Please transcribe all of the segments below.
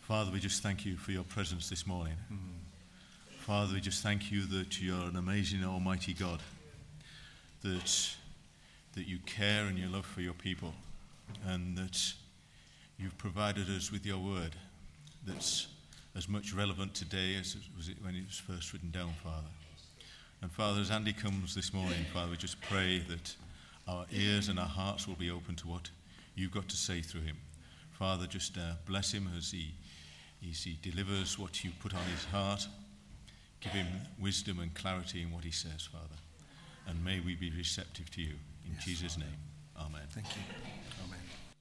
Father, we just thank you for your presence this morning. Father, we just thank you that you're an amazing, almighty God, that you care and you love for your people, and that you've provided us with your word that's as much relevant today as was it when it was first written down, Father. And Father, as Andy comes this morning, Father, we just pray that our ears and our hearts will be open to what you've got to say through him. Father, just bless him as he delivers what you put on his heart. Give him wisdom and clarity in what he says, Father. And may we be receptive to you. In Jesus' name, amen. Thank you. Amen.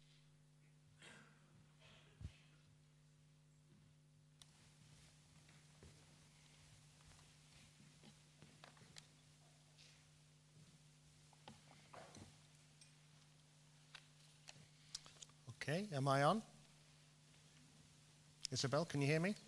Okay, am I on? Isabel, can you hear me?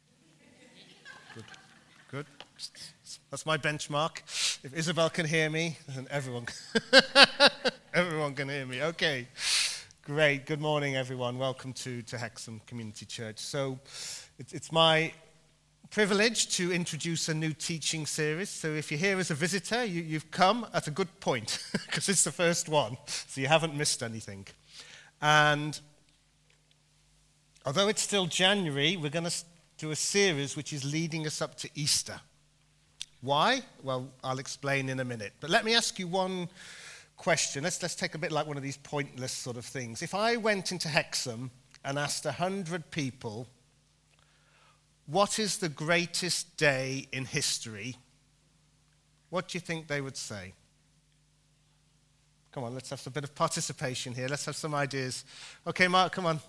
Good. That's my benchmark. If Isabel can hear me, then everyone can hear me. Okay, great. Good morning, everyone. Welcome to Hexham Community Church. So it's my privilege to introduce a new teaching series. So if you're here as a visitor, you've come at a good point, because it's the first one, so you haven't missed anything. And although it's still January, we're going to do a series which is leading us up to Easter. Why? Well, I'll explain in a minute. But let me ask you one question. Let's take a bit like one of these pointless sort of things. If I went into Hexham and asked 100 people, what is the greatest day in history? What do you think they would say? Come on, let's have a bit of participation here. Let's have some ideas. Okay, Mark, come on.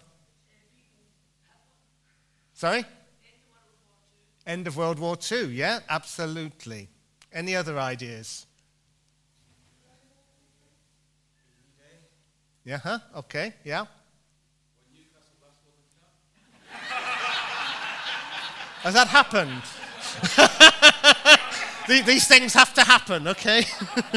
Sorry? End of World War II, yeah, absolutely. Any other ideas? Yeah, huh? Okay, yeah. Has that happened? These things have to happen, okay?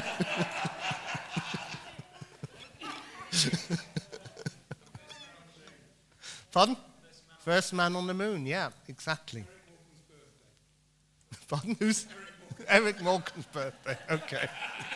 Pardon? First man on the moon, yeah, exactly. Pardon? Who's? Eric Morgan's birthday, okay.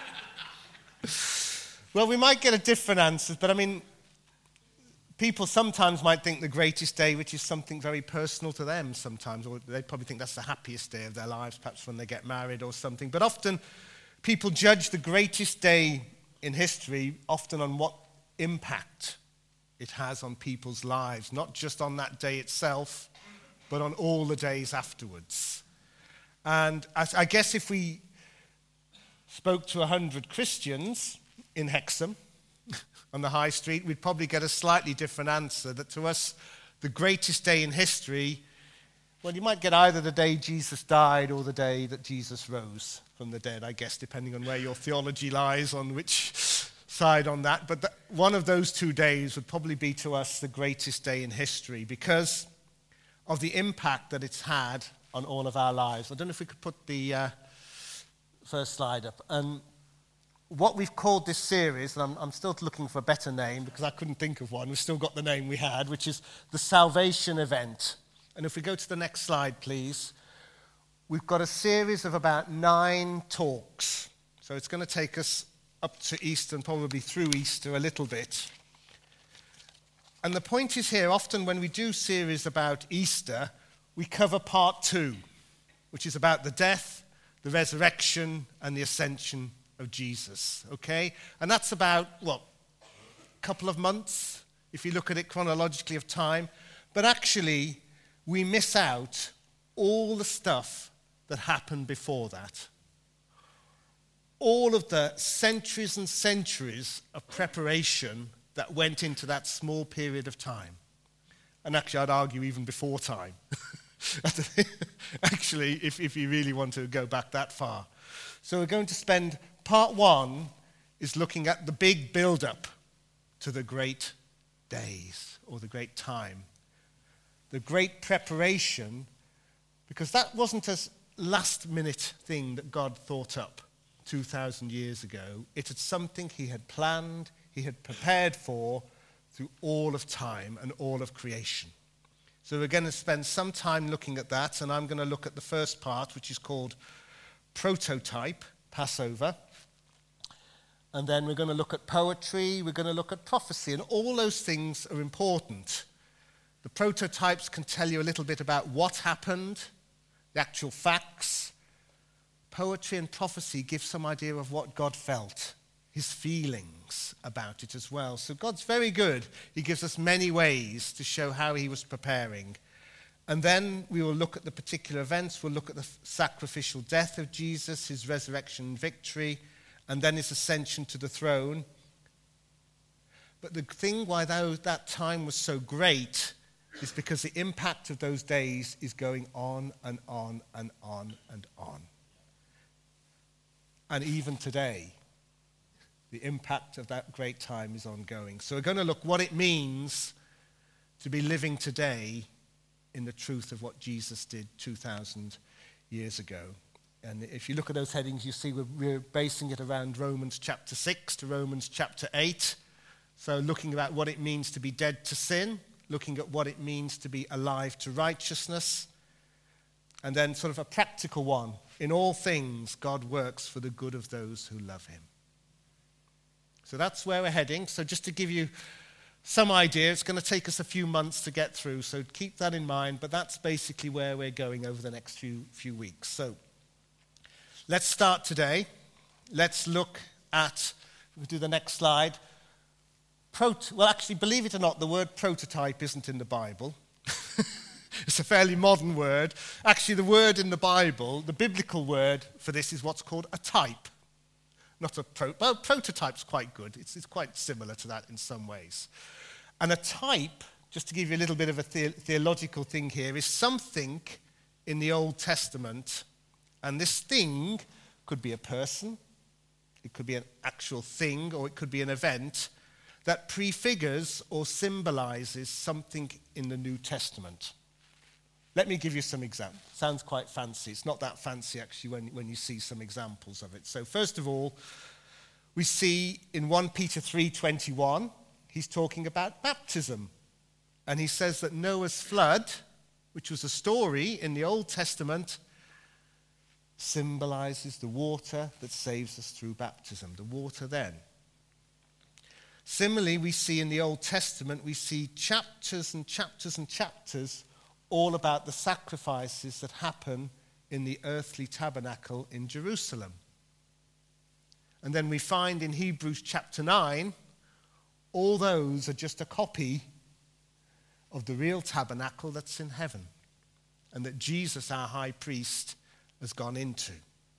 Well, we might get a different answer, but I mean, people sometimes might think the greatest day, which is something very personal to them sometimes, or they probably think that's the happiest day of their lives, perhaps when they get married or something. But often, people judge the greatest day in history often on what impact it has on people's lives, not just on that day itself, but on all the days afterwards. And I guess if we spoke to 100 Christians in Hexham on the high street, we'd probably get a slightly different answer, that to us, the greatest day in history, well, you might get either the day Jesus died or the day that Jesus rose from the dead, I guess, depending on where your theology lies, on which side on that. But one of those 2 days would probably be to us the greatest day in history because of the impact that it's had on all of our lives. I don't know if we could put the first slide up. What we've called this series, and I'm still looking for a better name because I couldn't think of one. We've still got the name we had, which is the Salvation Event. And if we go to the next slide, please. We've got a series of about 9 talks. So it's going to take us up to Easter and probably through Easter a little bit. And the point is here, often when we do series about Easter, we cover part 2, which is about the death, the resurrection, and the ascension of Jesus, okay? And that's about, a couple of months, if you look at it chronologically of time. But actually, we miss out all the stuff that happened before that. All of the centuries and centuries of preparation that went into that small period of time. And actually, I'd argue even before time. Actually, if you really want to go back that far. So we're going to spend, part 1 is looking at the big build-up to the great days, or the great time. The great preparation, because that wasn't a last-minute thing that God thought up 2,000 years ago. It had something he had planned, he had prepared for through all of time and all of creation. So we're going to spend some time looking at that, and I'm going to look at the first part, which is called prototype, Passover. And then we're going to look at poetry, we're going to look at prophecy, and all those things are important. The prototypes can tell you a little bit about what happened, the actual facts. Poetry and prophecy give some idea of what God felt, his feelings about it as well. So God's very good. He gives us many ways to show how he was preparing. And then we will look at the particular events. We'll look at the sacrificial death of Jesus, his resurrection and victory, and then his ascension to the throne. But the thing why that time was so great is because the impact of those days is going on and on and on and on. And even today, the impact of that great time is ongoing. So we're going to look what it means to be living today in the truth of what Jesus did 2,000 years ago. And if you look at those headings, you see we're basing it around Romans chapter 6 to Romans chapter 8. So looking at what it means to be dead to sin, looking at what it means to be alive to righteousness, and then sort of a practical one. In all things, God works for the good of those who love him. So that's where we're heading. So just to give you some idea, it's going to take us a few months to get through, so keep that in mind, but that's basically where we're going over the next few weeks. So let's start today. Let's look at, we'll do the next slide. Well, actually, believe it or not, the word prototype isn't in the Bible. It's a fairly modern word. Actually, the word in the Bible, the biblical word for this is what's called a type. Not a well, prototype's quite good. It's quite similar to that in some ways. And a type, just to give you a little bit of a theological thing here, is something in the Old Testament, and this thing could be a person, it could be an actual thing, or it could be an event that prefigures or symbolizes something in the New Testament. Let me give you some examples. Sounds quite fancy. It's not that fancy, actually, when you see some examples of it. So first of all, we see in 1 Peter 3:21, he's talking about baptism. And he says that Noah's flood, which was a story in the Old Testament, symbolizes the water that saves us through baptism, the water then. Similarly, we see in the Old Testament, we see chapters and chapters and chapters all about the sacrifices that happen in the earthly tabernacle in Jerusalem. And then we find in Hebrews chapter 9, all those are just a copy of the real tabernacle that's in heaven, and that Jesus, our high priest, has gone into.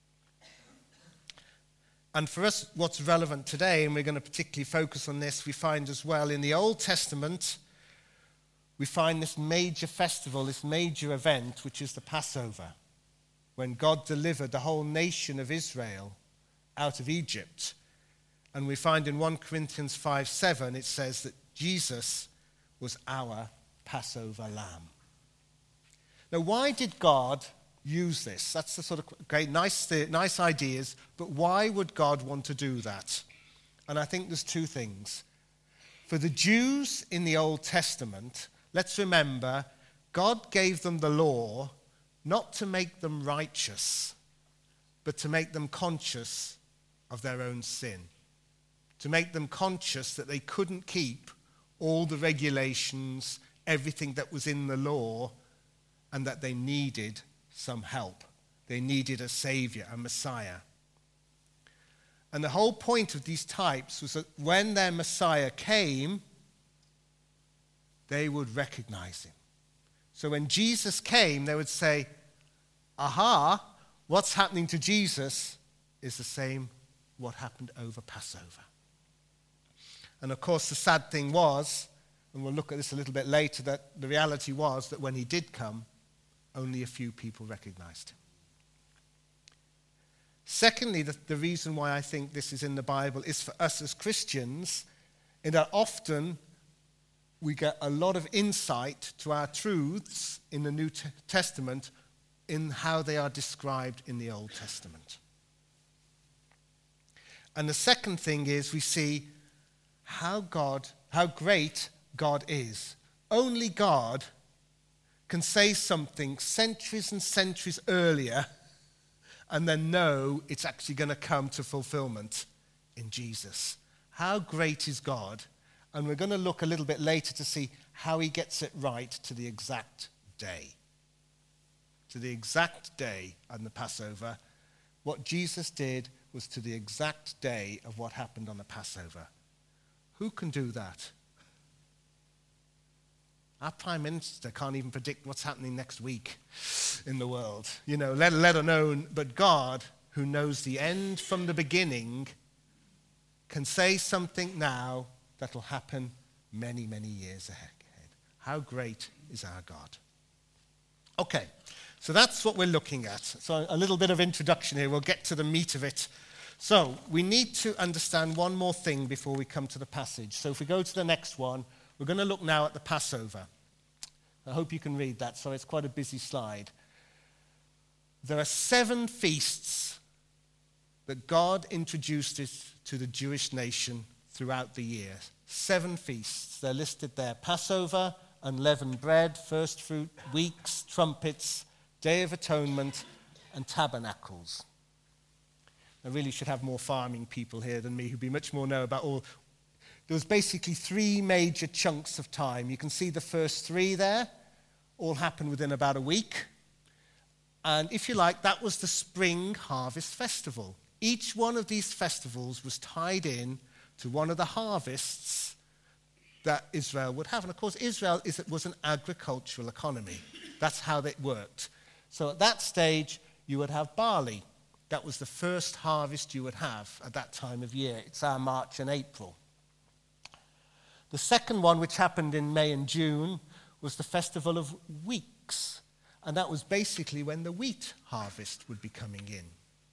And for us, what's relevant today, and we're going to particularly focus on this, we find as well in the Old Testament, we find this major festival, this major event, which is the Passover, when God delivered the whole nation of Israel out of Egypt. And we find in 1 Corinthians 5:7, it says that Jesus was our Passover lamb. Now, why did God use this? That's the sort of great, nice ideas, but why would God want to do that? And I think there's two things. For the Jews in the Old Testament, let's remember, God gave them the law not to make them righteous, but to make them conscious of their own sin. To make them conscious that they couldn't keep all the regulations, everything that was in the law, and that they needed some help. They needed a savior, a Messiah. And the whole point of these types was that when their Messiah came, they would recognize him. So when Jesus came, they would say, aha, what's happening to Jesus is the same what happened over Passover. And of course, the sad thing was, and we'll look at this a little bit later, that the reality was that when he did come, only a few people recognized him. Secondly, the reason why I think this is in the Bible is for us as Christians, in that often we get a lot of insight to our truths in the New Testament in how they are described in the Old Testament. And the second thing is we see how great God is. Only God can say something centuries and centuries earlier and then know it's actually going to come to fulfillment in Jesus. How great is God? And we're going to look a little bit later to see how he gets it right to the exact day. To the exact day on the Passover. What Jesus did was to the exact day of what happened on the Passover. Who can do that? Our Prime Minister can't even predict what's happening next week in the world, let alone, but God, who knows the end from the beginning, can say something now that will happen many, many years ahead. How great is our God? Okay, so that's what we're looking at. So a little bit of introduction here. We'll get to the meat of it. So we need to understand one more thing before we come to the passage. So if we go to the next one, we're going to look now at the Passover. I hope you can read that. So it's quite a busy slide. There are 7 feasts that God introduced to the Jewish nation throughout the year. 7 feasts. They're listed there. Passover, unleavened bread, first fruit, weeks, trumpets, Day of Atonement, and tabernacles. I really should have more farming people here than me who'd be much more know about all. There was basically 3 major chunks of time. You can see the first 3 there. All happened within about a week. And if you like, that was the spring harvest festival. Each one of these festivals was tied in to one of the harvests that Israel would have. And of course, Israel was an agricultural economy. That's how it worked. So at that stage, you would have barley. That was the first harvest you would have at that time of year. It's our March and April. The second one, which happened in May and June, was the Festival of Weeks. And that was basically when the wheat harvest would be coming in.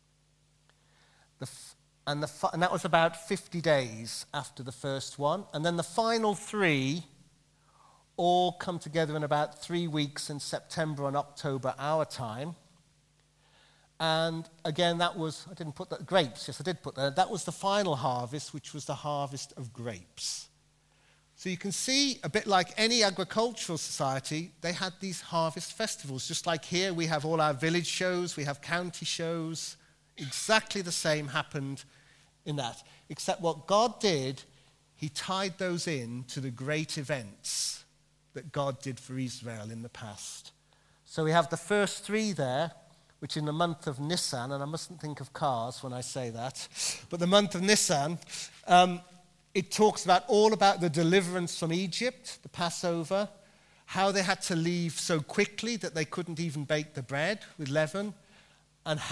And that was about 50 days after the first one. And then the final 3 all come together in about 3 weeks in September and October, our time. And again, that was, I didn't put that, grapes, yes, I did put that. That was the final harvest, which was the harvest of grapes. So you can see, a bit like any agricultural society, they had these harvest festivals. Just like here, we have all our village shows, we have county shows. Exactly the same happened in that. Except what God did, he tied those in to the great events that God did for Israel in the past. So we have the first 3 there, which in the month of Nisan, and I mustn't think of cars when I say that, but the month of Nisan, it talks all about the deliverance from Egypt, the Passover, how they had to leave so quickly that they couldn't even bake the bread with leaven, and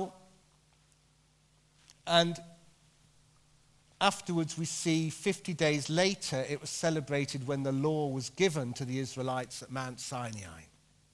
afterwards we see 50 days later it was celebrated when the law was given to the Israelites at Mount Sinai.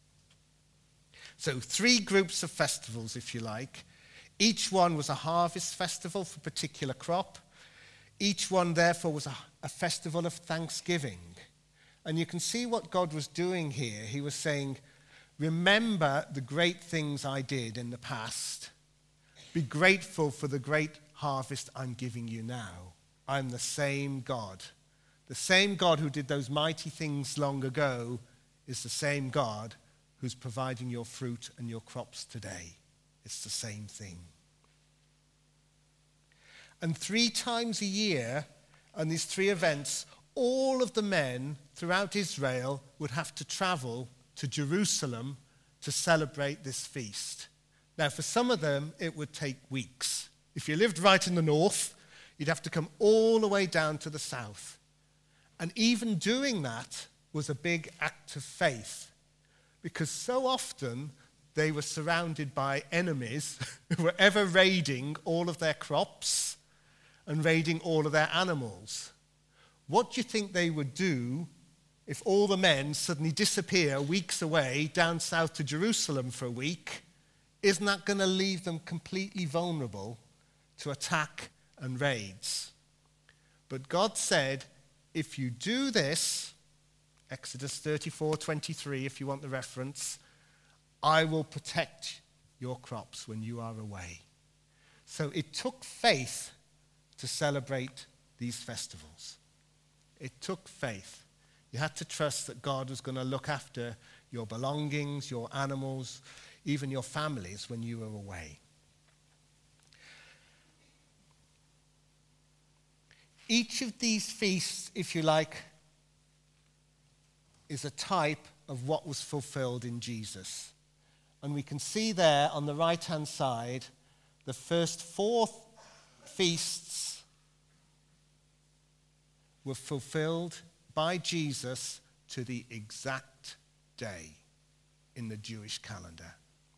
So 3 groups of festivals, if you like. Each one was a harvest festival for a particular crop. Each one, therefore, was a festival of thanksgiving. And you can see what God was doing here. He was saying, remember the great things I did in the past. Be grateful for the great harvest I'm giving you now. I'm the same God. The same God who did those mighty things long ago is the same God who's providing your fruit and your crops today. It's the same thing. And 3 times a year, on these 3 events, all of the men throughout Israel would have to travel to Jerusalem to celebrate this feast. Now, for some of them, it would take weeks. If you lived right in the north, you'd have to come all the way down to the south. And even doing that was a big act of faith, because so often they were surrounded by enemies who were ever raiding all of their crops and raiding all of their animals. What do you think they would do if all the men suddenly disappear weeks away down south to Jerusalem for a week? Isn't that going to leave them completely vulnerable to attack and raids? But God said, if you do this, Exodus 34:23, if you want the reference, I will protect your crops when you are away. So it took faith to celebrate these festivals. It took faith. You had to trust that God was going to look after your belongings, your animals, even your families when you were away. Each of these feasts, if you like, is a type of what was fulfilled in Jesus. And we can see there on the right-hand side, the first 4 feasts were fulfilled by Jesus to the exact day in the Jewish calendar.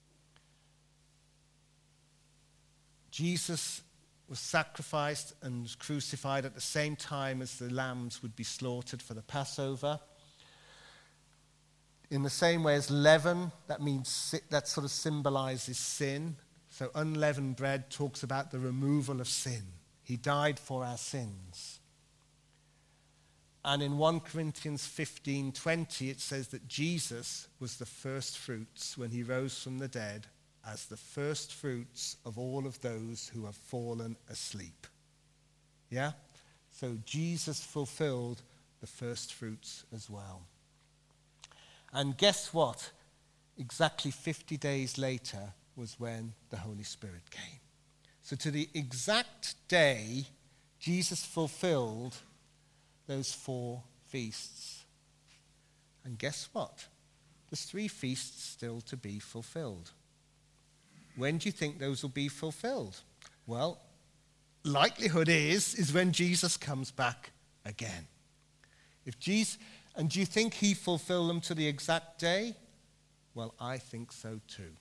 Jesus was sacrificed and was crucified at the same time as the lambs would be slaughtered for the Passover. In the same way as leaven, that sort of symbolizes sin. So unleavened bread talks about the removal of sin. He died for our sins. And in 1 Corinthians 15:20, it says that Jesus was the first fruits when he rose from the dead as the first fruits of all of those who have fallen asleep. Yeah? So Jesus fulfilled the first fruits as well. And guess what? Exactly 50 days later was when the Holy Spirit came. So to the exact day, Jesus fulfilled those 4 feasts. And guess what? There's 3 feasts still to be fulfilled. When do you think those will be fulfilled? Well, likelihood is when Jesus comes back again. And do you think he fulfilled them to the exact day? Well, I think so too.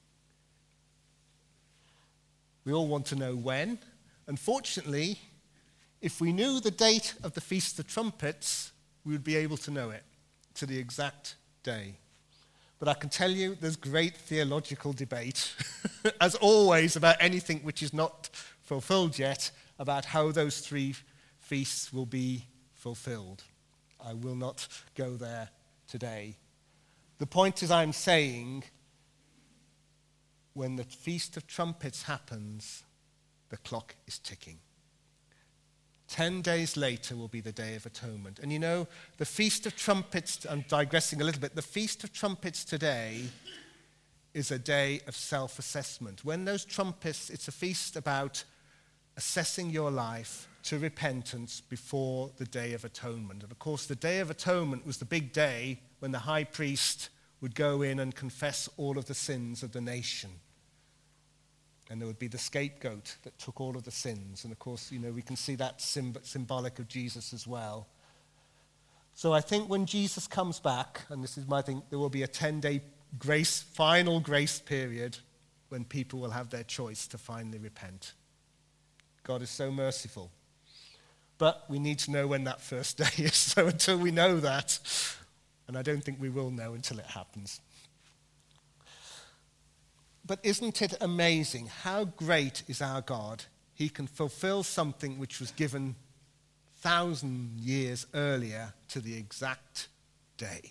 We all want to know when. Unfortunately, if we knew the date of the Feast of Trumpets, we would be able to know it to the exact day. But I can tell you there's great theological debate, as always, about anything which is not fulfilled yet, about how those 3 feasts will be fulfilled. I will not go there today. The point is, I'm saying, when the Feast of Trumpets happens, the clock is ticking. 10 days later will be the Day of Atonement. And you know, the Feast of Trumpets, I'm digressing a little bit, the Feast of Trumpets today is a day of self-assessment. When those trumpets, it's a feast about assessing your life to repentance before the Day of Atonement. And of course, the Day of Atonement was the big day when the high priest would go in and confess all of the sins of the nation. And there would be the scapegoat that took all of the sins. And of course, you know, we can see that symbolic of Jesus as well. So I think when Jesus comes back, and this is my thing, there will be a 10-day final grace period when people will have their choice to finally repent. God is so merciful. But we need to know when that first day is. So until we know that, and I don't think we will know until it happens. But isn't it amazing how great is our God? He can fulfill something which was given 1,000 years earlier to the exact day.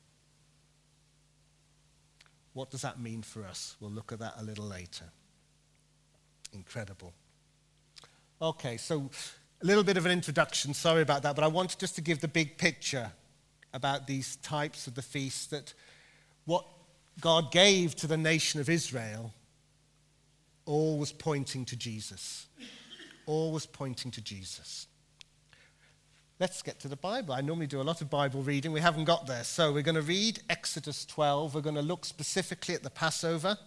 What does that mean for us? We'll look at that a little later. Incredible. Okay, so a little bit of an introduction. Sorry about that, but I wanted just to give the big picture about these types of the feasts, that what God gave to the nation of Israel all was pointing to Jesus. All was pointing to Jesus. Let's get to the Bible. I normally do a lot of Bible reading. We haven't got there. So we're going to read Exodus 12. We're going to look specifically at the Passover.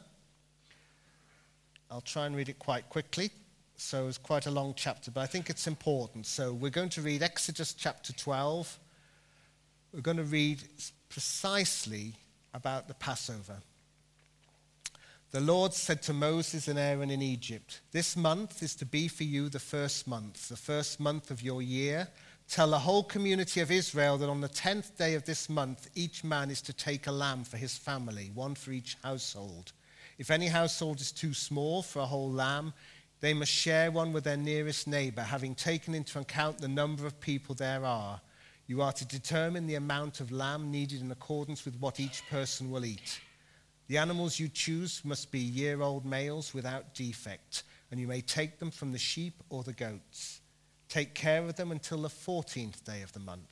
I'll try and read it quite quickly. So it's quite a long chapter, but I think it's important. So we're going to read Exodus chapter 12. We're going to read precisely about the Passover. The Lord said to Moses and Aaron in Egypt, "This month is to be for you the first month of your year. Tell the whole community of Israel that on the 10th day of this month, each man is to take a lamb for his family, one for each household. If any household is too small for a whole lamb, they must share one with their nearest neighbor, having taken into account the number of people there are. You are to determine the amount of lamb needed in accordance with what each person will eat. The animals you choose must be year-old males without defect, and you may take them from the sheep or the goats. Take care of them until the 14th day of the month.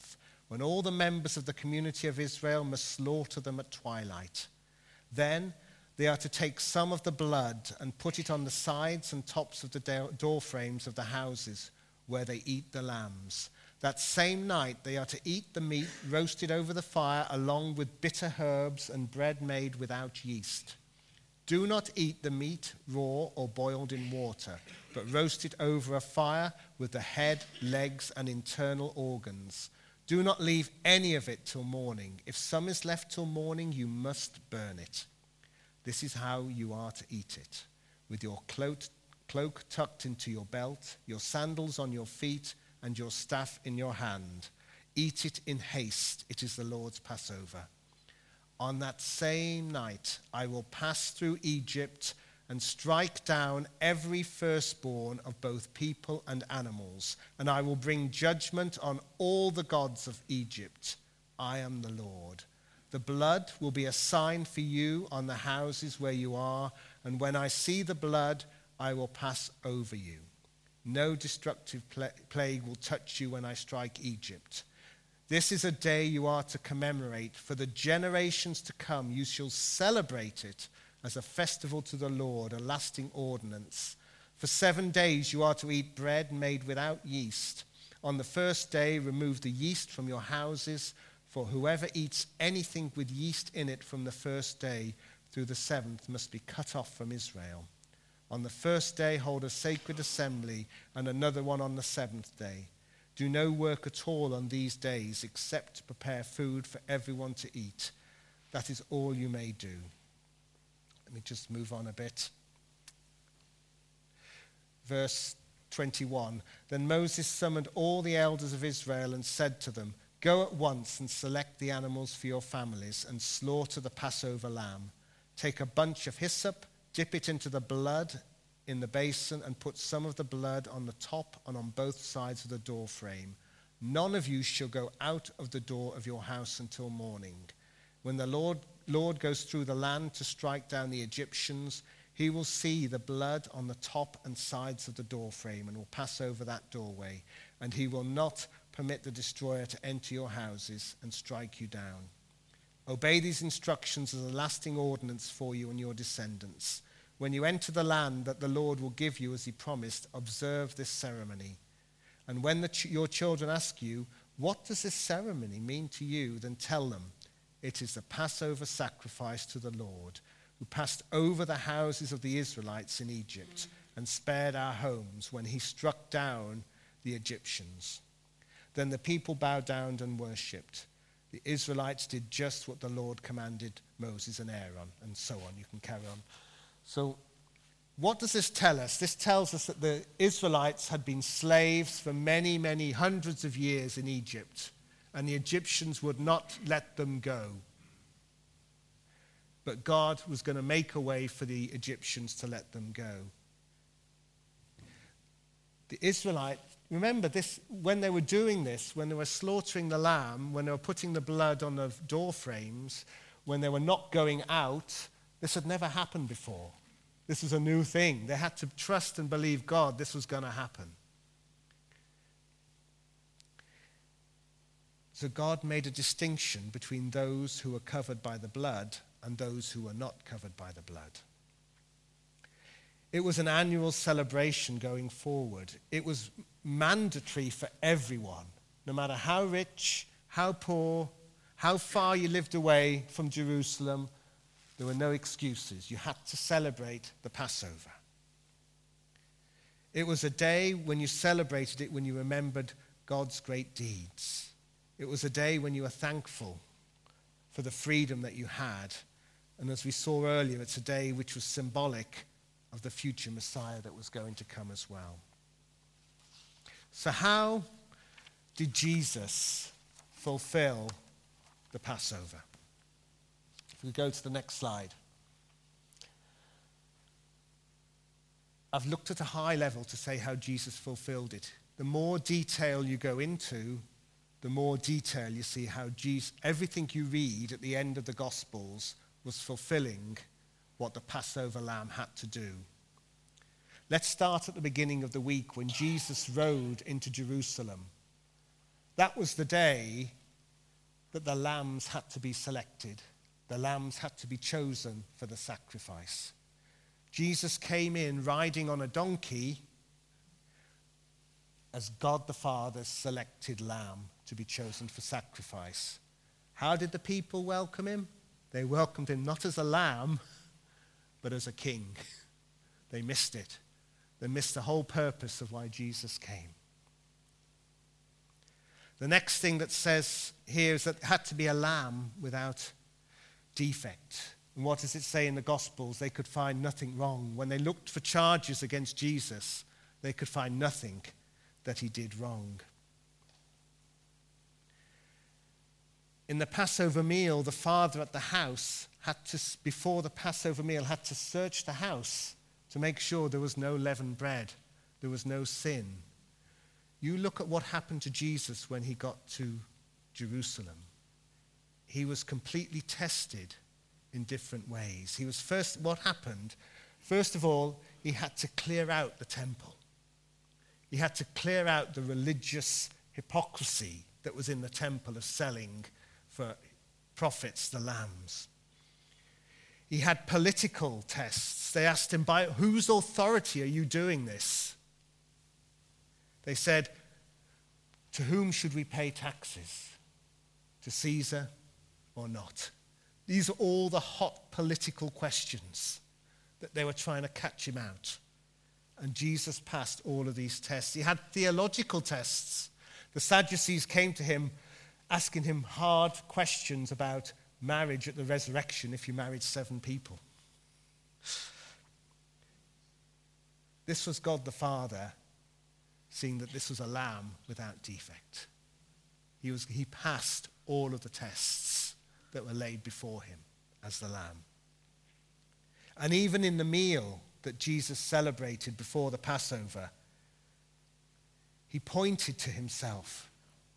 when all the members of the community of Israel must slaughter them at twilight. Then they are to take some of the blood and put it on the sides and tops of the door frames of the houses where they eat the lambs. That same night they are to eat the meat roasted over the fire along with bitter herbs and bread made without yeast. Do not eat the meat raw or boiled in water, but roast it over a fire with the head, legs, and internal organs. Do not leave any of it till morning. If some is left till morning, you must burn it. This is how you are to eat it, with your cloak tucked into your belt, your sandals on your feet, and your staff in your hand. Eat it in haste. It is the Lord's Passover. On that same night, I will pass through Egypt and strike down every firstborn of both people and animals, and I will bring judgment on all the gods of Egypt. I am the Lord. The blood will be a sign for you on the houses where you are, and when I see the blood, I will pass over you. No destructive plague will touch you when I strike Egypt. This is a day you are to commemorate. For the generations to come, you shall celebrate it as a festival to the Lord, a lasting ordinance. For 7 days you are to eat bread made without yeast. On the first day, remove the yeast from your houses, for whoever eats anything with yeast in it from the first day through the 7th must be cut off from Israel. On the first day, hold a sacred assembly, and another one on the 7th day. Do no work at all on these days except to prepare food for everyone to eat. That is all you may do. Let me just move on a bit. Verse 21. Then Moses summoned all the elders of Israel and said to them, Go at once and select the animals for your families and slaughter the Passover lamb. Take a bunch of hyssop, dip it into the blood in the basin, and put some of the blood on the top and on both sides of the door frame. None of you shall go out of the door of your house until morning. When the Lord goes through the land to strike down the Egyptians, he will see the blood on the top and sides of the door frame and will pass over that doorway, and he will not permit the destroyer to enter your houses and strike you down. Obey these instructions as a lasting ordinance for you and your descendants. When you enter the land that the Lord will give you as he promised, observe this ceremony. And when your children ask you, what does this ceremony mean to you, then tell them, it is the Passover sacrifice to the Lord, who passed over the houses of the Israelites in Egypt and spared our homes when he struck down the Egyptians. Then the people bowed down and worshipped. The Israelites did just what the Lord commanded Moses and Aaron, and so on. You can carry on. So what does this tell us? This tells us that the Israelites had been slaves for many, many hundreds of years in Egypt, and the Egyptians would not let them go. But God was going to make a way for the Egyptians to let them go. The Israelites, remember this, when they were doing this, when they were slaughtering the lamb, when they were putting the blood on the door frames, when they were not going out, this had never happened before. This was a new thing. They had to trust and believe God this was going to happen. So God made a distinction between those who were covered by the blood and those who were not covered by the blood. It was an annual celebration going forward. It was mandatory for everyone, no matter how rich, how poor, how far you lived away from Jerusalem. There were no excuses. You had to celebrate the Passover. It was a day when you celebrated it, when you remembered God's great deeds. It was a day when you were thankful for the freedom that you had. And as we saw earlier, it's a day which was symbolic of the future Messiah that was going to come as well. So how did Jesus fulfill the Passover? If we go to the next slide. I've looked at a high level to say how Jesus fulfilled it. The more detail you go into, the more detail you see how Jesus, everything you read at the end of the Gospels was fulfilling what the Passover lamb had to do. Let's start at the beginning of the week when Jesus rode into Jerusalem. That was the day that the lambs had to be selected. The lambs had to be chosen for the sacrifice. Jesus came in riding on a donkey as God the Father's selected lamb to be chosen for sacrifice. How did the people welcome him? They welcomed him not as a lamb, but as a king. They missed it. They missed the whole purpose of why Jesus came. The next thing that says here is that it had to be a lamb without defect. And what does it say in the Gospels? They could find nothing wrong. When they looked for charges against Jesus, they could find nothing that he did wrong. In the Passover meal, the father at the house before the Passover meal, had to search the house to make sure there was no leavened bread, there was no sin. You look at what happened to Jesus when he got to Jerusalem. He was completely tested in different ways. What happened? First of all, he had to clear out the temple. He had to clear out the religious hypocrisy that was in the temple of selling for profits the lambs. He had political tests. They asked him, by whose authority are you doing this? They said, to whom should we pay taxes? To Caesar or not? These are all the hot political questions that they were trying to catch him out. And Jesus passed all of these tests. He had theological tests. The Sadducees came to him asking him hard questions about marriage at the resurrection if you married 7 people. This was God the Father seeing that this was a lamb without defect. He passed all of the tests that were laid before him as the lamb. And even in the meal that Jesus celebrated before the Passover, he pointed to himself.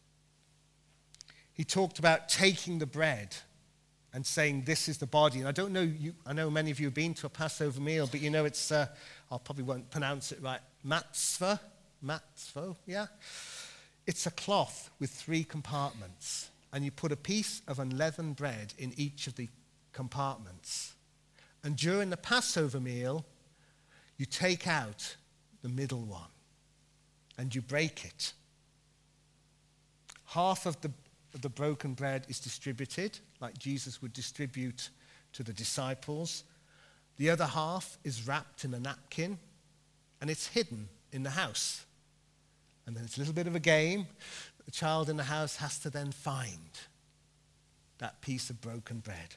He talked about taking the bread and saying, this is the body. And I know many of you have been to a Passover meal, but you know it's, I probably won't pronounce it right, matzvah, yeah? It's a cloth with 3 compartments, and you put a piece of unleavened bread in each of the compartments. And during the Passover meal, you take out the middle one, and you break it. Half of the broken bread is distributed, like Jesus would distribute to the disciples. The other half is wrapped in a napkin, and it's hidden in the house. And then it's a little bit of a game. The child in the house has to then find that piece of broken bread.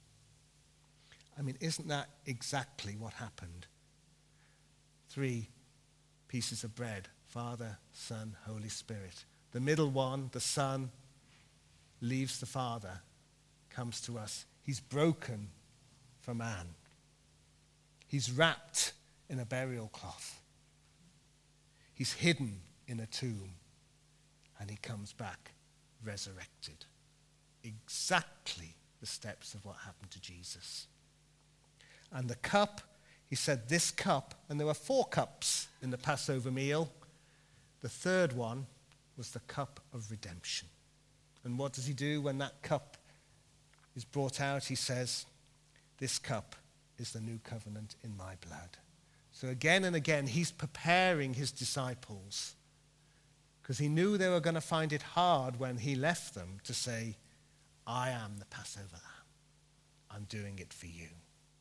I mean, isn't that exactly what happened? 3 pieces of bread, Father, Son, Holy Spirit. The middle one, the Son, leaves the Father, comes to us. He's broken for man. He's wrapped in a burial cloth. He's hidden in a tomb, and he comes back resurrected. Exactly the steps of what happened to Jesus. And the cup, he said, this cup, and there were 4 cups in the Passover meal. The third one was the cup of redemption. And what does he do when that cup is brought out? He says, this cup is the new covenant in my blood. So again and again, he's preparing his disciples because he knew they were going to find it hard when he left them to say, I am the Passover lamb. I'm doing it for you.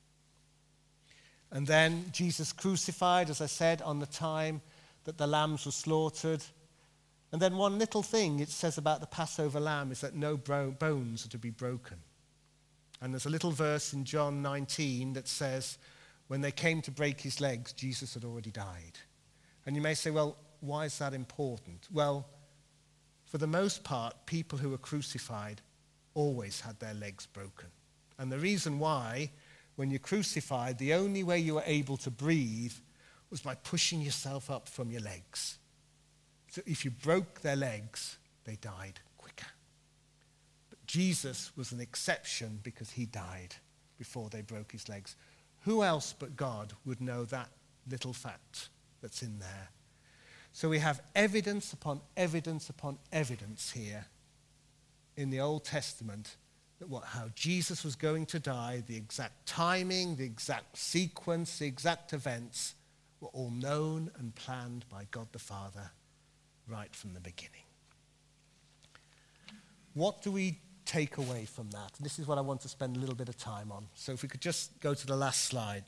And then Jesus crucified, as I said, on the time that the lambs were slaughtered. And then one little thing it says about the Passover lamb is that no bones are to be broken. And there's a little verse in John 19 that says, when they came to break his legs, Jesus had already died. And you may say, well, why is that important? Well, for the most part, people who were crucified always had their legs broken. And the reason why, when you're crucified, the only way you were able to breathe was by pushing yourself up from your legs. So if you broke their legs, they died quicker. But Jesus was an exception because he died before they broke his legs. Who else but God would know that little fact that's in there? So we have evidence upon evidence upon evidence here in the Old Testament that how Jesus was going to die, the exact timing, the exact sequence, the exact events were all known and planned by God the Father right from the beginning. What do we take away from that? And this is what I want to spend a little bit of time on. So if we could just go to the last slide.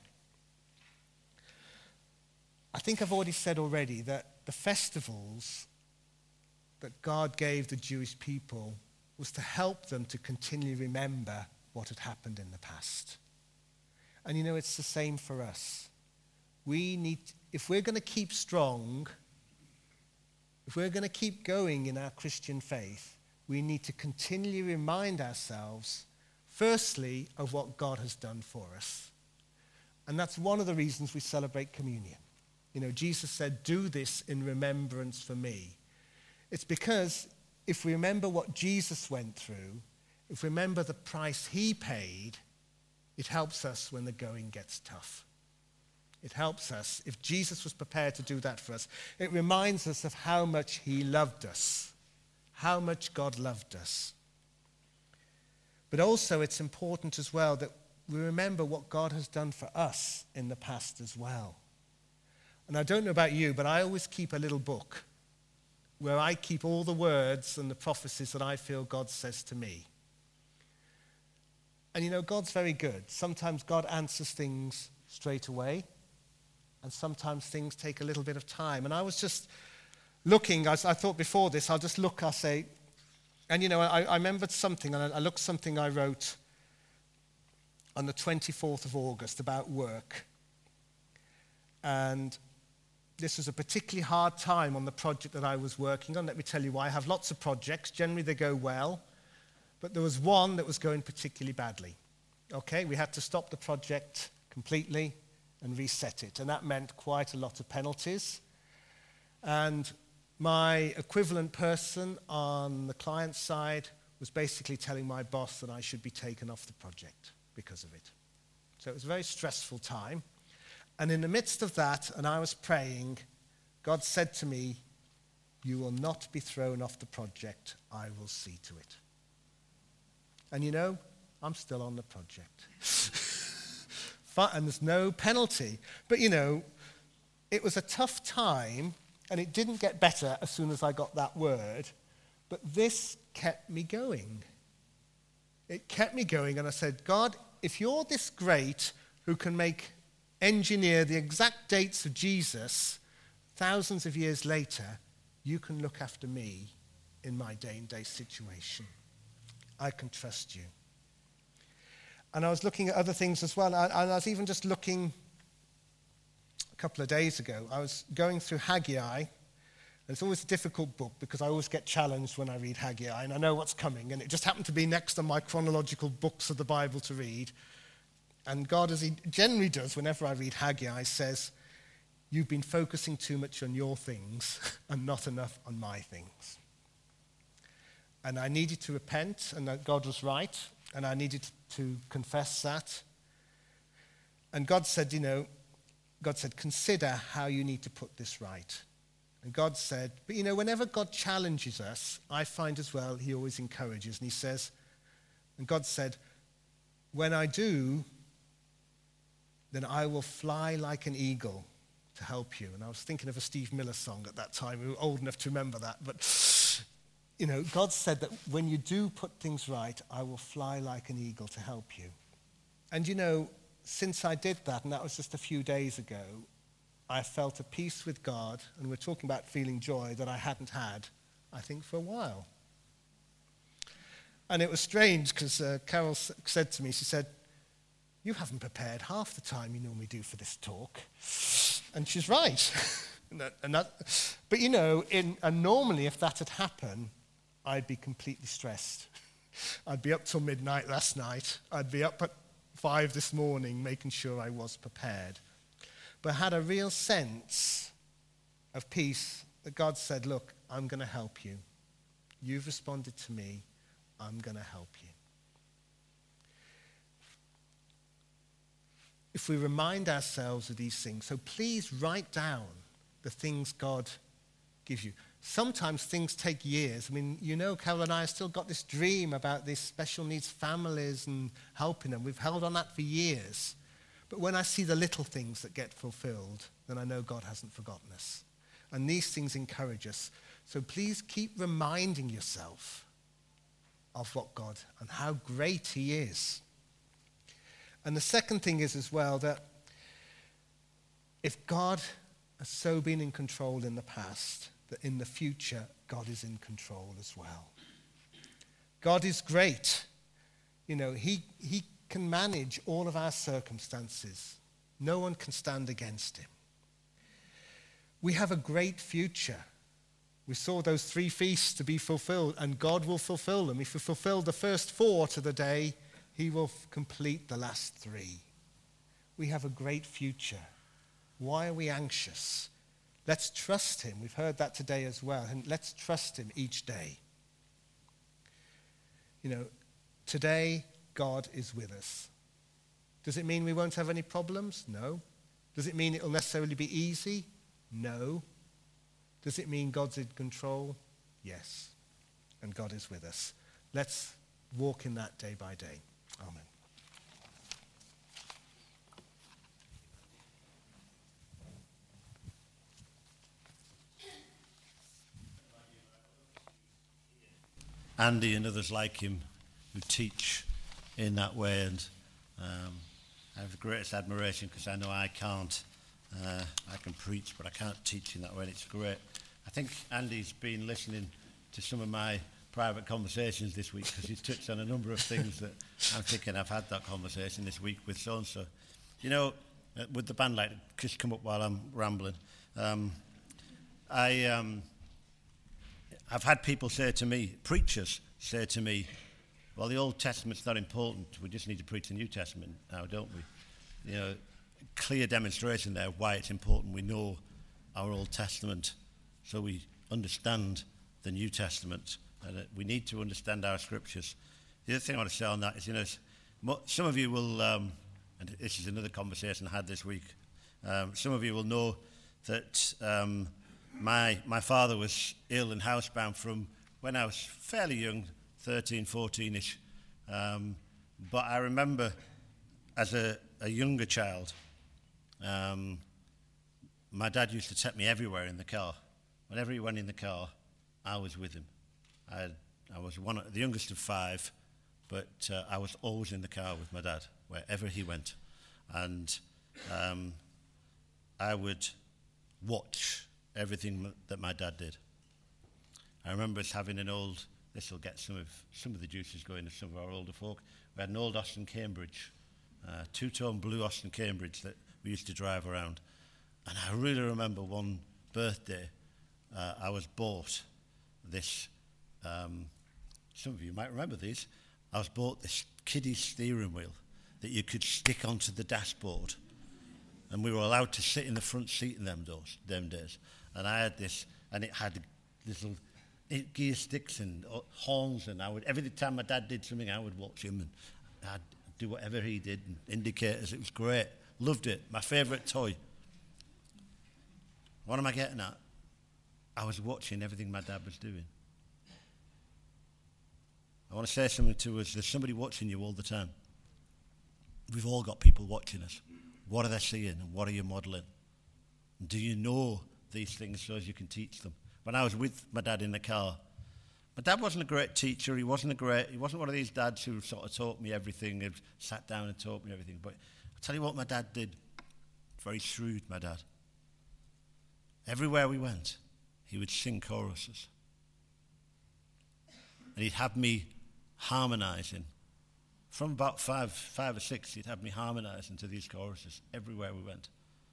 I think I've already said that the festivals that God gave the Jewish people was to help them to continually remember what had happened in the past. And it's the same for us. If we're going to keep strong, if we're going to keep going in our Christian faith, we need to continually remind ourselves, firstly, of what God has done for us. And that's one of the reasons we celebrate communion. Jesus said, "Do this in remembrance for me." It's because if we remember what Jesus went through, if we remember the price he paid, it helps us when the going gets tough. It helps us. If Jesus was prepared to do that for us, it reminds us of how much he loved us, how much God loved us. But also it's important as well that we remember what God has done for us in the past as well. And I don't know about you, but I always keep a little book where I keep all the words and the prophecies that I feel God says to me. And God's very good. Sometimes God answers things straight away, and sometimes things take a little bit of time. And I was just looking, I thought before this, I'll say, and I remembered something, and I looked something I wrote on the 24th of August about work. And this was a particularly hard time on the project that I was working on. Let me tell you why. I have lots of projects. Generally, they go well. But there was one that was going particularly badly. Okay, we had to stop the project completely and reset it. And that meant quite a lot of penalties. And my equivalent person on the client side was basically telling my boss that I should be taken off the project because of it. So it was a very stressful time. And in the midst of that, and I was praying, God said to me, "You will not be thrown off the project. I will see to it." And I'm still on the project. And there's no penalty. But it was a tough time, and it didn't get better as soon as I got that word. But this kept me going. It kept me going, and I said, "God, if you're this great who can engineer the exact dates of Jesus thousands of years later, you can look after me in my day-to-day situation. I can trust you." And I was looking at other things as well. And I was even just looking a couple of days ago. I was going through Haggai. And it's always a difficult book because I always get challenged when I read Haggai. And I know what's coming. And it just happened to be next on my chronological books of the Bible to read. And God, as he generally does whenever I read Haggai, says, "You've been focusing too much on your things and not enough on my things." And I needed to repent, and that God was right, and I needed to confess that. And God said, "Consider how you need to put this right." And God said, but whenever God challenges us, I find as well, he always encourages. And he says, and God said, "When I do, then I will fly like an eagle to help you." And I was thinking of a Steve Miller song at that time. We were old enough to remember that. But, God said that when you do put things right, I will fly like an eagle to help you. And, since I did that, and that was just a few days ago, I felt a peace with God, and we're talking about feeling joy that I hadn't had, I think, for a while. And it was strange because Carol said to me, she said, "You haven't prepared half the time you normally do for this talk." And she's right. But normally if that had happened, I'd be completely stressed. I'd be up till midnight last night. I'd be up at 5 this morning making sure I was prepared. But I had a real sense of peace that God said, "Look, I'm going to help you. You've responded to me. I'm going to help you." If we remind ourselves of these things, so please write down the things God gives you. sometimes things take years. I mean, you know, Carol and I have still got this dream about these special needs families and helping them. We've held on that for years. But when I see the little things that get fulfilled, then I know God hasn't forgotten us. And these things encourage us. So please keep reminding yourself of what God and how great he is. And the second thing is as well that if God has so been in control in the past, that in the future, God is in control as well. God is great. You know, he can manage all of our circumstances. No one can stand against him. We have a great future. We saw those 3 feasts to be fulfilled, and God will fulfill them. If we fulfill the first 4 to the day, he will complete the last 3. We have a great future. Why are we anxious? Let's trust him. We've heard that today as well. And let's trust him each day. You know, today, God is with us. Does it mean we won't have any problems? No. Does it mean it'll necessarily be easy? No. Does it mean God's in control? Yes. And God is with us. Let's walk in that day by day. Amen. Andy and others like him who teach in that way, and I have the greatest admiration because I know I can't. I can preach, but I can't teach in that way, and it's great. I think Andy's been listening to some of my private conversations this week because he's touched on a number of things that I'm thinking I've had that conversation this week with so-and-so. You know, with the band light, just come up while I'm rambling. I've had people say to me, preachers say to me, well, the Old Testament's not important. We just need to preach the New Testament now, don't we? You know, clear demonstration there why it's important. We know our Old Testament, so we understand the New Testament, and we need to understand our scriptures. The other thing I want to say on that is, you know, some of you will, and this is another conversation I had this week, some of you will know that my father was ill and housebound from when I was fairly young, 13, 14-ish. But I remember as a younger child, my dad used to take me everywhere in the car. Whenever he went in the car, I was with him. I was the youngest of 5, but I was always in the car with my dad, wherever he went. And I would watch everything that my dad did. I remember us having an old, this will get some of the juices going to some of our older folk. We had an old Austin Cambridge, 2-tone blue Austin Cambridge that we used to drive around. And I really remember one birthday, I was bought this, some of you might remember these, I was bought this kiddie steering wheel that you could stick onto the dashboard. And we were allowed to sit in the front seat in them days. And I had this, and it had little gear sticks and horns, and every time my dad did something, I would watch him, and I'd do whatever he did, and indicators. It was great. Loved it. My favourite toy. What am I getting at? I was watching everything my dad was doing. I want to say something to us. There's somebody watching you all the time. We've all got people watching us. What are they seeing, and what are you modelling? Do you know these things so as you can teach them? When I was with my dad in the car, my dad wasn't a great teacher. He wasn't one of these dads who sort of taught me everything, he sat down and taught me everything. But I'll tell you what my dad did. Very shrewd, my dad. Everywhere we went, he would sing choruses. And he'd have me harmonising. From about five or six, he'd have me harmonising to these choruses everywhere we went.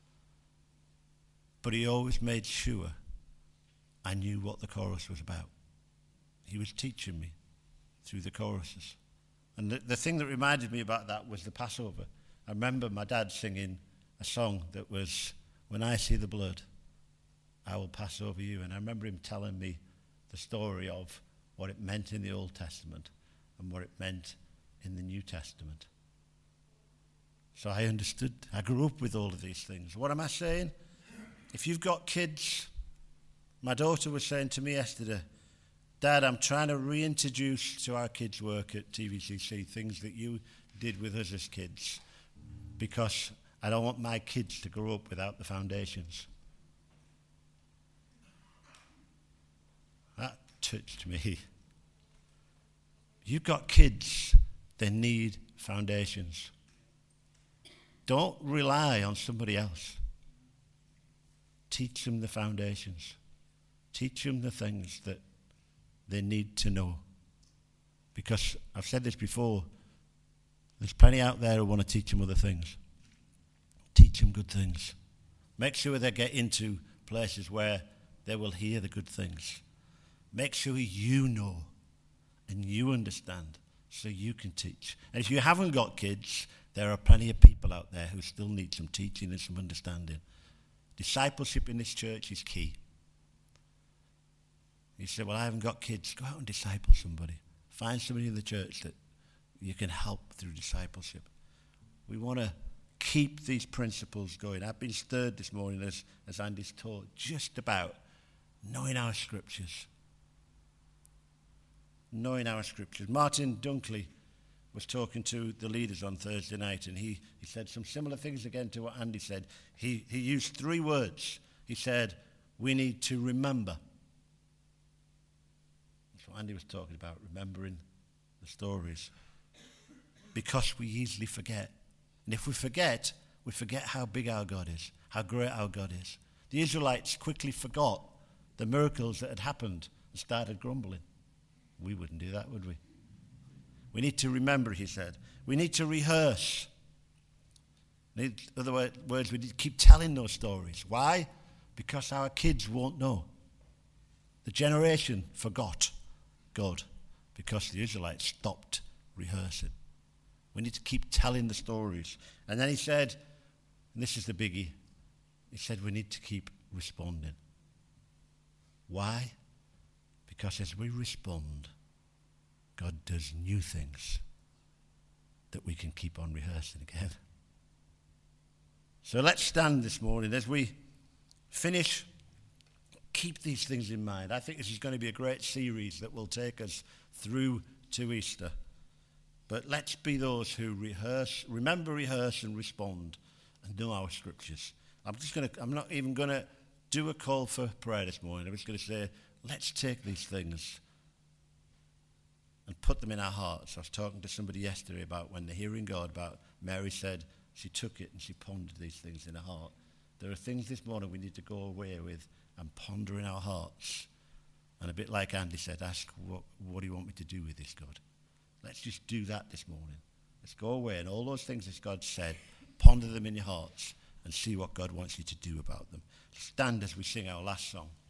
But he always made sure I knew what the chorus was about. He was teaching me through the choruses. And the thing that reminded me about that was the Passover. I remember my dad singing a song that was, "When I see the blood, I will pass over you." And I remember him telling me the story of what it meant in the Old Testament and what it meant in the New Testament. So I understood. I grew up with all of these things. What am I saying? If you've got kids, My daughter was saying to me yesterday, Dad, I'm trying to reintroduce to our kids' work at TVCC things that you did with us as kids, because I don't want my kids to grow up without the foundations. That touched me. You've got kids, they need foundations. Don't rely on somebody else. Teach them the foundations. Teach them the things that they need to know. Because I've said this before, there's plenty out there who want to teach them other things. Teach them good things. Make sure they get into places where they will hear the good things. Make sure you know and you understand so you can teach. And if you haven't got kids, there are plenty of people out there who still need some teaching and some understanding. Discipleship in this church is key. You say, well, I haven't got kids. Go out and disciple somebody. Find somebody in the church that you can help through discipleship. We want to keep these principles going. I've been stirred this morning, as Andy's taught, just about knowing our scriptures. Knowing our scriptures. Martin Dunkley was talking to the leaders on Thursday night, and he said some similar things again to what Andy said. He used 3 words. He said, we need to remember. That's what Andy was talking about, remembering the stories. Because we easily forget. And if we forget how big our God is, how great our God is. The Israelites quickly forgot the miracles that had happened and started grumbling. We wouldn't do that, would we? We need to remember, he said. We need to rehearse. In other words, we need to keep telling those stories. Why? Because our kids won't know. The generation forgot God because the Israelites stopped rehearsing. We need to keep telling the stories. And then he said, and this is the biggie, he said we need to keep responding. Why? Because as we respond, God does new things that we can keep on rehearsing again. So let's stand this morning as we finish. Keep these things in mind. I think this is going to be a great series that will take us through to Easter. But let's be those who rehearse, remember, rehearse, and respond, and know our scriptures. I'm not even going to do a call for prayer this morning. I'm just going to say, let's take these things and put them in our hearts. I was talking to somebody yesterday about when they're hearing God, about Mary said she took it and she pondered these things in her heart. There are things this morning we need to go away with and ponder in our hearts. And a bit like Andy said, ask, what do you want me to do with this, God? Let's just do that this morning. Let's go away and all those things that God said, ponder them in your hearts and see what God wants you to do about them. Stand as we sing our last song.